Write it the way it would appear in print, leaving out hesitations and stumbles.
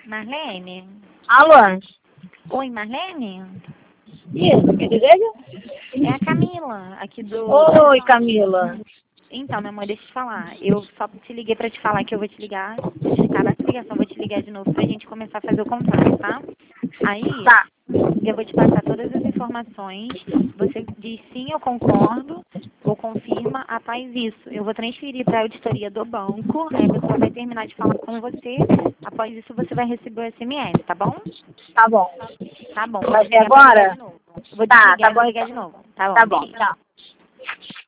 Marlene? Alô? Oi, Marlene? Isso, que deseja? É a Camila, aqui do... Oi, Camila. Então, meu amor, deixa eu te falar. Eu só te liguei pra te falar que eu vou te ligar, vou desligar nessa ligação, vou te ligar de novo pra gente começar a fazer o contrato, tá? Aí, Tá, eu vou te passar todas as informações, você diz sim, eu concordo, ou confirma, após isso. Eu vou transferir para a auditoria do banco, aí a pessoa vai terminar de falar com você, após isso você vai receber o SMS, tá bom? tá bom. Tá bom, vou Vai ser desligar pra ligar agora? de novo. Vou Tá desligar e vou bom ligar então. de novo. Tá Tá bom, bom, beijo. tchau.